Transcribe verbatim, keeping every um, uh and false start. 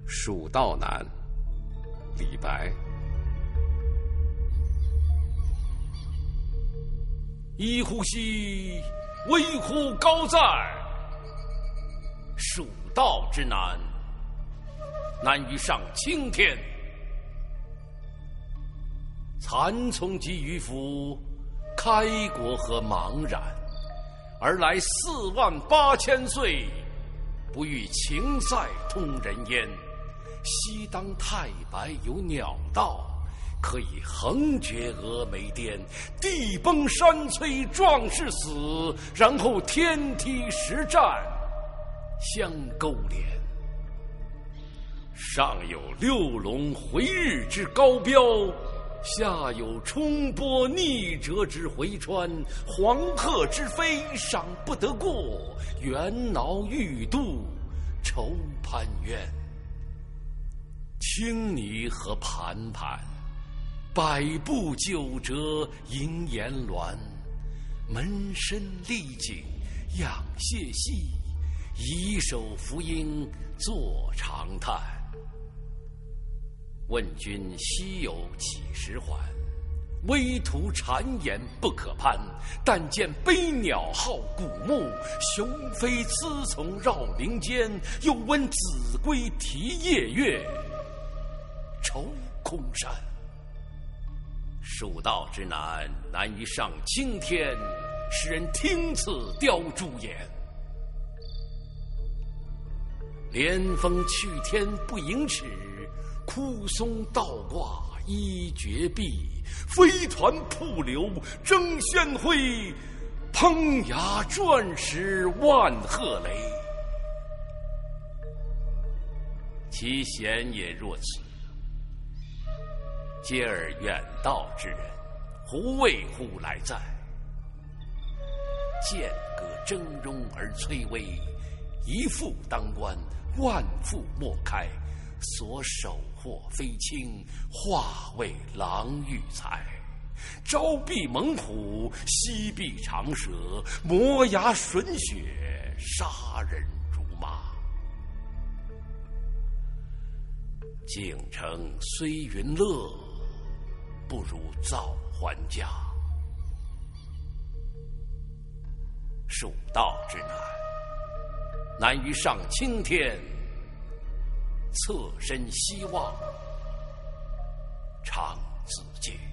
蜀道难，李白。 一呼兮，危乎高哉！蜀道之难，难于上青天。蚕丛及鱼凫，开国何茫然！而来四万八千岁，不与秦塞通人烟。西当太白有鸟道，可以横绝峨眉巅。地崩山摧壮士死，然后天梯石栈相勾连。上有六龙回日之高标，下有冲波逆折之回川。黄鹤之飞赏不得过，猿猱欲度愁攀援。青泥何盘盘，百步九折萦岩峦。门深丽景仰谢溪，以手扶鹰坐长叹。问君西游几时还？危途谗言不可攀。但见飞鸟号古木，雄飞雌从绕林间。又闻子规啼夜月，愁空山。蜀道之难，难于上青天，使人听此凋朱颜。连峰去天不盈尺，枯松倒挂依绝壁。飞团瀑流争喧灰，烹崖转石万壑雷。其贤也若此，嗟尔远道之人，胡为乎来哉？剑阁峥嵘而崔巍，一父当关，万妇莫开。所守获非轻，化为狼欲财。朝避猛虎，夕避长蛇，磨牙吮血，杀人如麻。京城虽云乐，不如早还家。蜀道之难，难于上青天。侧身西望，长自嗟。